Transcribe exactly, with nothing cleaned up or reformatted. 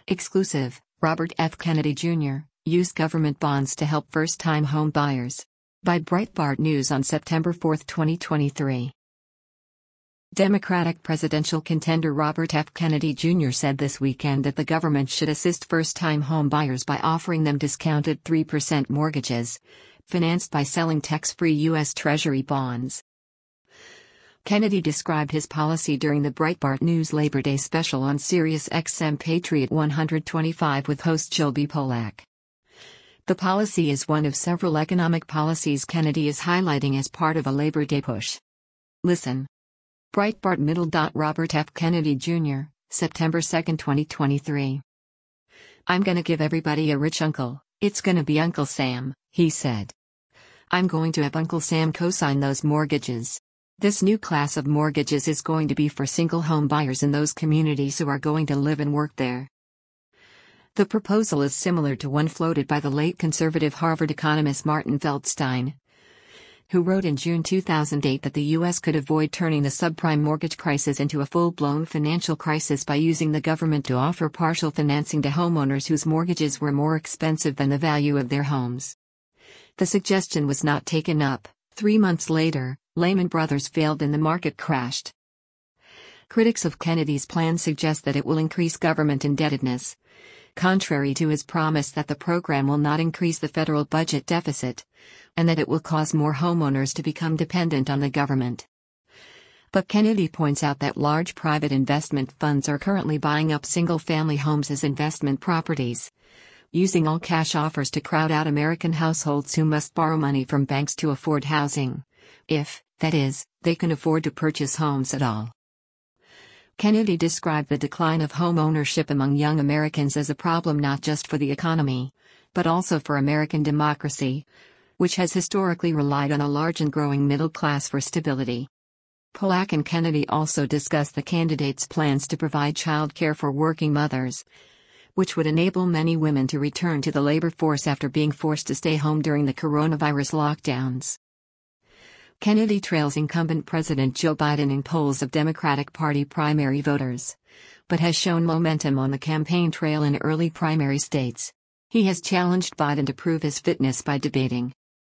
Exclusive, Robert F. Kennedy Junior used government bonds to help first-time home buyers. By Breitbart News on September fourth, twenty twenty-three. Democratic presidential contender Robert F. Kennedy Junior said this weekend that the government should assist first-time home buyers by offering them discounted three percent mortgages, financed by selling tax-free U S Treasury bonds. Kennedy described his policy during the Breitbart News Labor Day special on Sirius X M Patriot one twenty-five with host Jill B. Pollack. The policy is one of several economic policies Kennedy is highlighting as part of a Labor Day push. Listen. Breitbart Middle. Robert F. Kennedy Junior, September second, twenty twenty-three. I'm gonna give everybody a rich uncle, it's gonna be Uncle Sam, he said. I'm going to have Uncle Sam co-sign those mortgages. This new class of mortgages is going to be for single home buyers in those communities who are going to live and work there. The proposal is similar to one floated by the late conservative Harvard economist Martin Feldstein, who wrote in June two thousand eight that the U S could avoid turning the subprime mortgage crisis into a full-blown financial crisis by using the government to offer partial financing to homeowners whose mortgages were more expensive than the value of their homes. The suggestion was not taken up. Three months later, Lehman Brothers failed and the market crashed. Critics of Kennedy's plan suggest that it will increase government indebtedness, contrary to his promise that the program will not increase the federal budget deficit, and that it will cause more homeowners to become dependent on the government. But Kennedy points out that large private investment funds are currently buying up single-family homes as investment properties, using all-cash offers to crowd out American households who must borrow money from banks to afford housing, if, that is, they can afford to purchase homes at all. Kennedy described the decline of home ownership among young Americans as a problem not just for the economy, but also for American democracy, which has historically relied on a large and growing middle class for stability. Pollack and Kennedy also discussed the candidates' plans to provide child care for working mothers, which would enable many women to return to the labor force after being forced to stay home during the coronavirus lockdowns. Kennedy trails incumbent President Joe Biden in polls of Democratic Party primary voters, but has shown momentum on the campaign trail in early primary states. He has challenged Biden to prove his fitness by debating